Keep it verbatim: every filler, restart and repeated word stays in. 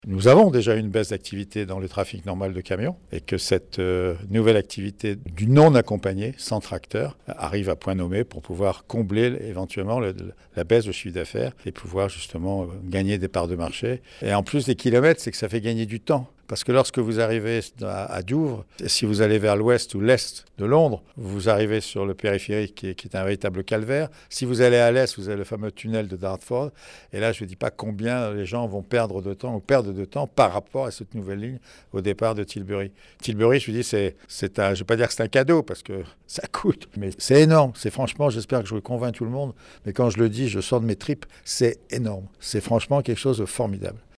Nous avons déjà une baisse d'activité dans le trafic normal de camions et que cette euh, nouvelle activité du non accompagné, sans tracteur, arrive à point nommé pour pouvoir combler éventuellement le, la baisse de chiffre d'affaires et pouvoir justement euh, gagner des parts de marché. Et en plus des kilomètres, c'est que ça fait gagner du temps. Parce que lorsque vous arrivez à, à Douvres, si vous allez vers l'ouest ou l'est de Londres, vous arrivez sur le périphérique qui est, qui est un véritable calvaire. Si vous allez à l'est, vous avez le fameux tunnel de Dartford. Et là, je ne dis pas combien les gens vont perdre de temps ou perdre de temps par rapport à cette nouvelle ligne au départ de Tilbury. Tilbury, je vous dis, c'est, c'est un, je ne vais pas dire que c'est un cadeau parce que ça coûte, mais c'est énorme. C'est franchement, j'espère que je convainc tout le monde, mais quand je le dis, je sors de mes tripes, c'est énorme. C'est franchement quelque chose de formidable.